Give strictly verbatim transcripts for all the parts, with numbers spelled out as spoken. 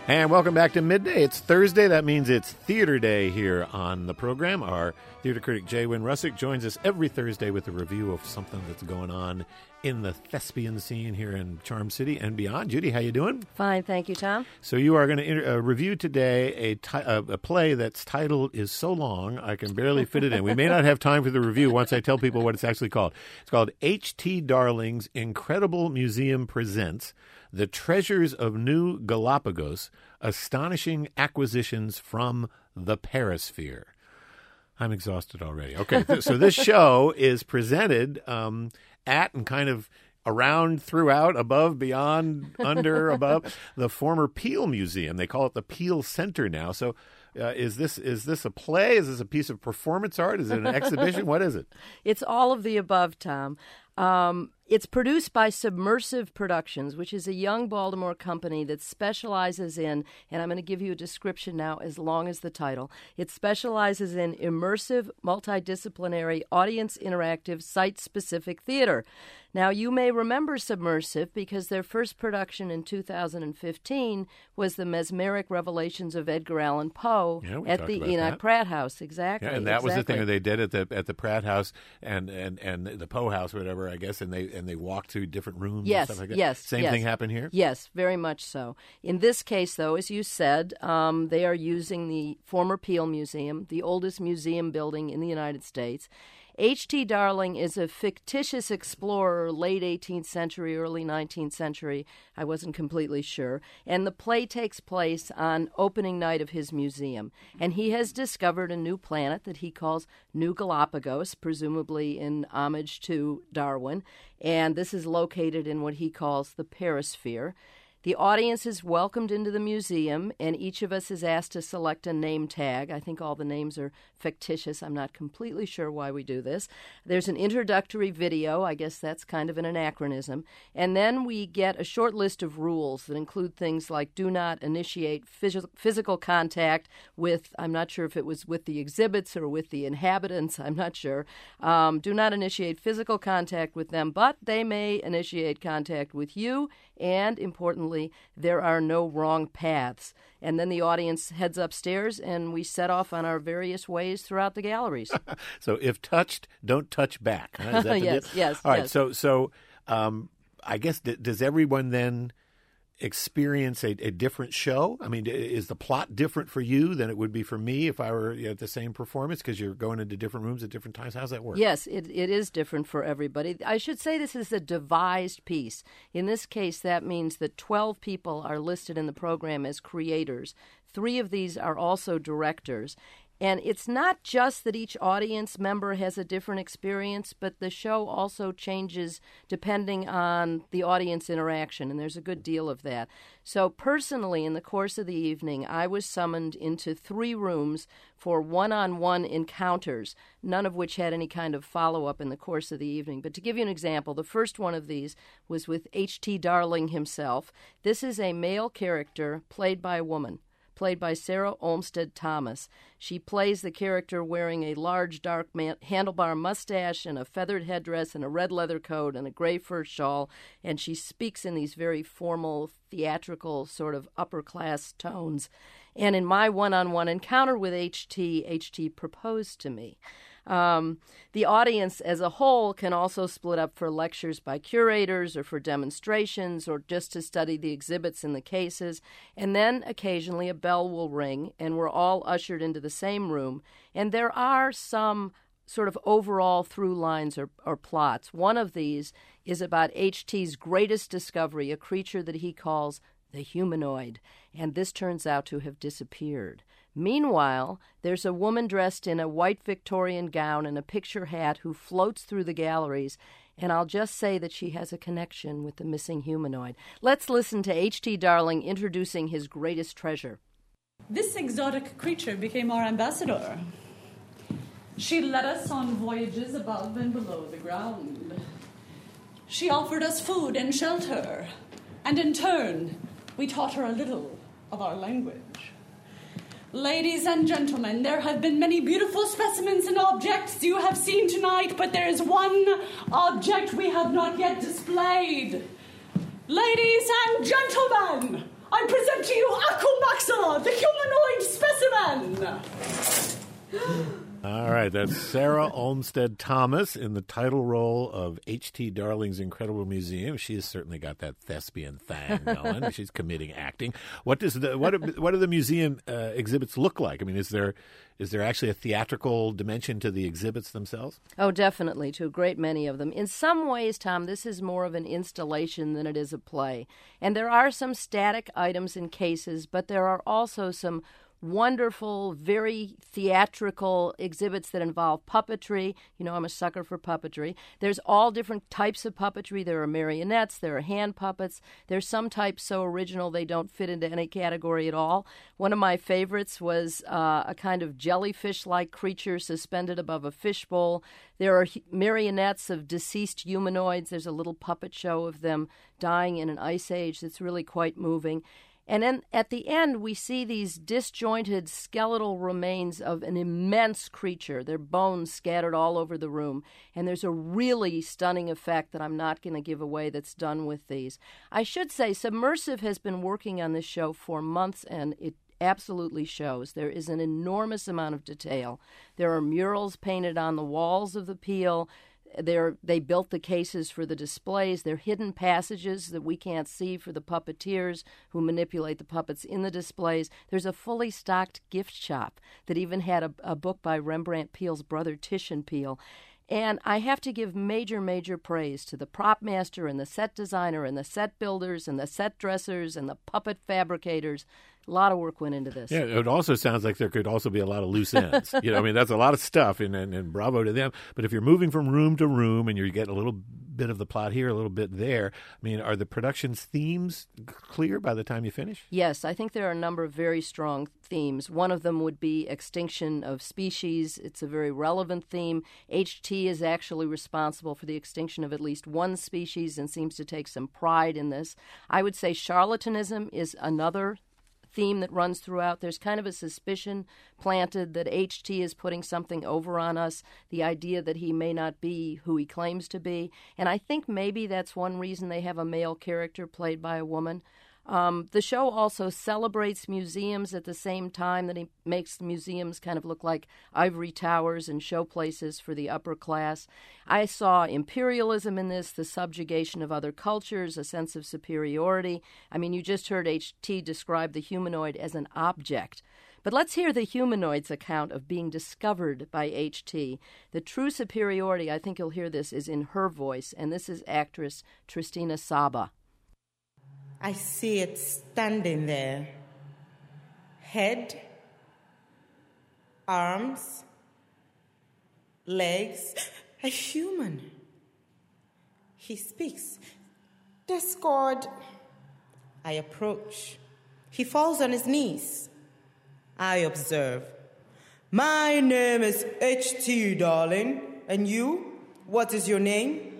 And welcome back to Midday. It's Thursday. That means it's Theater Day here on the program. Our theater critic, Jay Wynn Russick, joins us every Thursday with a review of something that's going on in the thespian scene here in Charm City and beyond. Judy, how you doing? Fine, thank you, Tom. So you are going to inter- uh, review today a, ti- uh, a play that's title is so long I can barely fit it in. We may not have time for the review once I tell people what it's actually called. It's called H T Darling's Incredible Museum Presents The Treasures of New Galapagos, Astonishing Acquisitions from the Perisphere. I'm exhausted already. Okay, th- so this show is presented um, at and kind of around, throughout, above, beyond, under, above the former Peel Museum. They call it the Peel Center now. So uh, is this is this a play? Is this a piece of performance art? Is it an exhibition? What is it? It's all of the above, Tom. Um, it's produced by Submersive Productions, which is a young Baltimore company that specializes in, and I'm going to give you a description now as long as the title, it specializes in immersive, multidisciplinary, audience interactive, site-specific theater. Now, you may remember Submersive because their first production in two thousand fifteen was The Mesmeric Revelations of Edgar Allan Poe yeah, at the Enoch that. Pratt House. Exactly. Yeah, and that exactly. was the thing that they did at the at the Pratt House and, and, and the Poe House, or whatever, I guess, and they and they walked through different rooms yes, and stuff like that. Yes, Same yes. thing happened here? Yes, very much so. In this case, though, as you said, um, they are using the former Peel Museum, the oldest museum building in the United States. H T Darling is a fictitious explorer, late eighteenth century, early nineteenth century. I wasn't completely sure. And the play takes place on opening night of his museum. And he has discovered a new planet that he calls New Galapagos, presumably in homage to Darwin. And this is located in what he calls the Perisphere. The audience is welcomed into the museum, and each of us is asked to select a name tag. I think all the names are fictitious. I'm not completely sure why we do this. There's an introductory video. I guess that's kind of an anachronism. And then we get a short list of rules that include things like do not initiate phys- physical contact with, I'm not sure if it was with the exhibits or with the inhabitants, I'm not sure. Um, do not initiate physical contact with them, but they may initiate contact with you, and importantly, there are no wrong paths. And then the audience heads upstairs, and we set off on our various ways throughout the galleries. So if touched, don't touch back. Huh? Is that the yes, deal? yes. All right, yes. so so um, I guess, d- does everyone then experience a, a different show? I mean, is the plot different for you than it would be for me if I were you know, at the same performance because you're going into different rooms at different times? How's that work? Yes, it, it is different for everybody. I should say this is a devised piece. In this case, that means that twelve people are listed in the program as creators. Three of these are also directors. And it's not just that each audience member has a different experience, but the show also changes depending on the audience interaction, and there's a good deal of that. So personally, in the course of the evening, I was summoned into three rooms for one-on-one encounters, none of which had any kind of follow-up in the course of the evening. But to give you an example, the first one of these was with H T Darling himself. This is a male character played by a woman, played by Sarah Olmsted Thomas. She plays the character wearing a large, dark man- handlebar mustache and a feathered headdress and a red leather coat and a gray fur shawl, and she speaks in these very formal, theatrical, sort of upper-class tones. And in my one-on-one encounter with H T, H T proposed to me. Um, the audience as a whole can also split up for lectures by curators or for demonstrations or just to study the exhibits in the cases. And then occasionally a bell will ring and we're all ushered into the same room. And there are some sort of overall through lines or, or plots. One of these is about H T's greatest discovery, a creature that he calls the humanoid. And this turns out to have disappeared. Meanwhile, there's a woman dressed in a white Victorian gown and a picture hat who floats through the galleries, and I'll just say that she has a connection with the missing humanoid. Let's listen to H T Darling introducing his greatest treasure. This exotic creature became our ambassador. She led us on voyages above and below the ground. She offered us food and shelter, and in turn, we taught her a little of our language. Ladies and gentlemen, there have been many beautiful specimens and objects you have seen tonight, but there is one object we have not yet displayed. Ladies and gentlemen, I present to you Akumaxa, the humanoid specimen. All right, that's Sarah Olmsted Thomas in the title role of H T. Darling's Incredible Museum. She has certainly got that thespian thing going. She's committing acting. What does the what do, what do the museum uh, exhibits look like? I mean, is there is there actually a theatrical dimension to the exhibits themselves? Oh, definitely, to a great many of them. In some ways, Tom, this is more of an installation than it is a play. And there are some static items in cases, but there are also some wonderful, very theatrical exhibits that involve puppetry. You know, I'm a sucker for puppetry. There's all different types of puppetry. There are marionettes, there are hand puppets. There's some types so original they don't fit into any category at all. One of my favorites was uh, a kind of jellyfish-like creature suspended above a fishbowl. There are marionettes of deceased humanoids. There's a little puppet show of them dying in an ice age that's really quite moving. And then at the end, we see these disjointed skeletal remains of an immense creature, their bones scattered all over the room. And there's a really stunning effect that I'm not going to give away that's done with these. I should say, Submersive has been working on this show for months, and it absolutely shows. There is an enormous amount of detail. There are murals painted on the walls of the Peel. They're, they built the cases for the displays. They're hidden passages that we can't see for the puppeteers who manipulate the puppets in the displays. There's a fully stocked gift shop that even had a, a book by Rembrandt Peale's brother, Titian Peale. And I have to give major, major praise to the prop master and the set designer and the set builders and the set dressers and the puppet fabricators. A lot of work went into this. Yeah, it also sounds like there could also be a lot of loose ends. You know, I mean, that's a lot of stuff, and, and, and bravo to them. But if you're moving from room to room and you're getting a little bit of the plot here, a little bit there, I mean, are the production's themes clear by the time you finish? Yes, I think there are a number of very strong themes. One of them would be extinction of species. It's a very relevant theme. H T is actually responsible for the extinction of at least one species and seems to take some pride in this. I would say charlatanism is another theme that runs throughout. There's kind of a suspicion planted that H T is putting something over on us, the idea that he may not be who he claims to be. And I think maybe that's one reason they have a male character played by a woman. Um, the show also celebrates museums at the same time that he makes museums kind of look like ivory towers and showplaces for the upper class. I saw imperialism in this, the subjugation of other cultures, a sense of superiority. I mean, you just heard H T describe the humanoid as an object. But let's hear the humanoid's account of being discovered by H T. The true superiority, I think you'll hear this, is in her voice, and this is actress Tristina Saba. I see it standing there. Head, arms, legs, a human. He speaks. Discord. I approach. He falls on his knees. I observe. My name is H T, darling. And you? What is your name?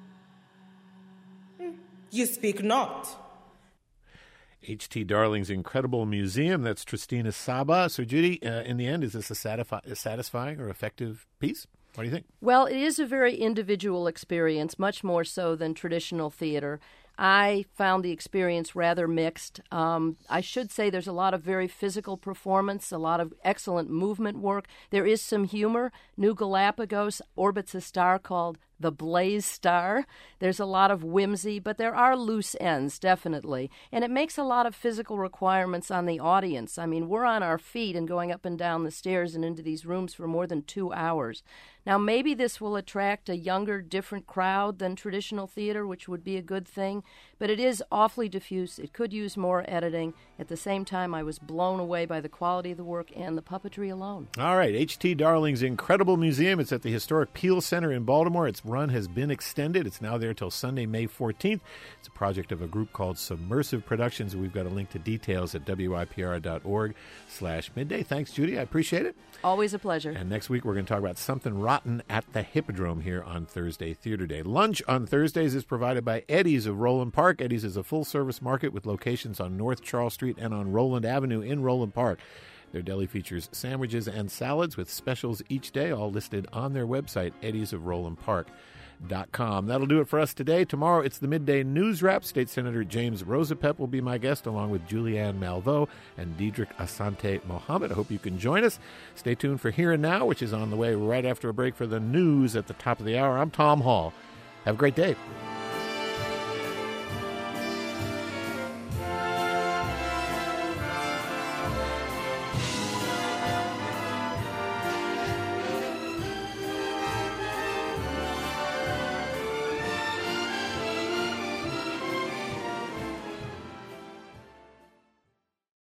You speak not. H T. Darling's Incredible Museum. That's Tristina Saba. So, Judy, uh, in the end, is this a, satisfi- a satisfying or effective piece? What do you think? Well, it is a very individual experience, much more so than traditional theater. I found the experience rather mixed. Um, I should say there's a lot of very physical performance, a lot of excellent movement work. There is some humor. New Galapagos orbits a star called the Blaze Star. There's a lot of whimsy, but there are loose ends, definitely. And it makes a lot of physical requirements on the audience. I mean, we're on our feet and going up and down the stairs and into these rooms for more than two hours. Now, maybe this will attract a younger, different crowd than traditional theater, which would be a good thing, but it is awfully diffuse. It could use more editing. At the same time, I was blown away by the quality of the work and the puppetry alone. All right, H T. Darling's Incredible Museum. It's at the historic Peale Center in Baltimore. Its run has been extended. It's now there until Sunday, May fourteenth. It's a project of a group called Submersive Productions. We've got a link to details at W I P R dot org slash midday. Thanks, Judy. I appreciate it. Always a pleasure. And next week, we're going to talk about Something Rotten at the Hippodrome here on Thursday Theater Day. Lunch on Thursdays is provided by Eddie's of Roland Park. Eddie's is a full-service market with locations on North Charles Street and on Roland Avenue in Roland Park. Their deli features sandwiches and salads with specials each day, all listed on their website, Eddie's of Roland Park dot com. That'll do it for us today. Tomorrow, it's the Midday News Wrap. State Senator James Rosapep will be my guest, along with Julianne Malveaux and Diedrich Asante Mohammed. I hope you can join us. Stay tuned for Here and Now, which is on the way right after a break for the news at the top of the hour. I'm Tom Hall. Have a great day.